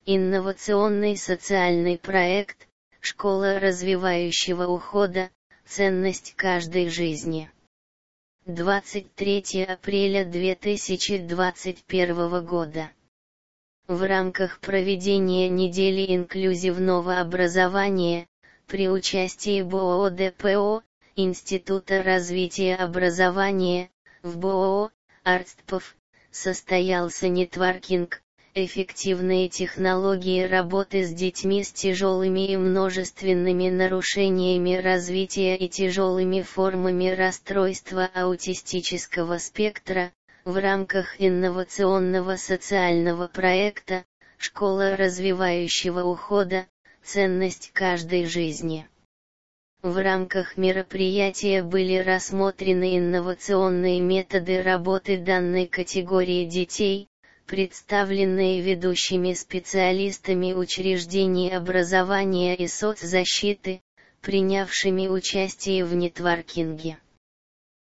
Инновационный социальный проект, школа развивающего ухода, ценность каждой жизни. 23 апреля 2021 года. В рамках проведения недели инклюзивного образования, при участии БОО ДПО, Института развития образования, в БОО, АРСТПов, состоялся нетворкинг, эффективные технологии работы с детьми с тяжелыми и множественными нарушениями развития и тяжелыми формами расстройства аутистического спектра, в рамках инновационного социального проекта «Школа развивающего ухода. Ценность каждой жизни». В рамках мероприятия были рассмотрены инновационные методы работы данной категории детей, представленные ведущими специалистами учреждений образования и соцзащиты, принявшими участие в нетворкинге.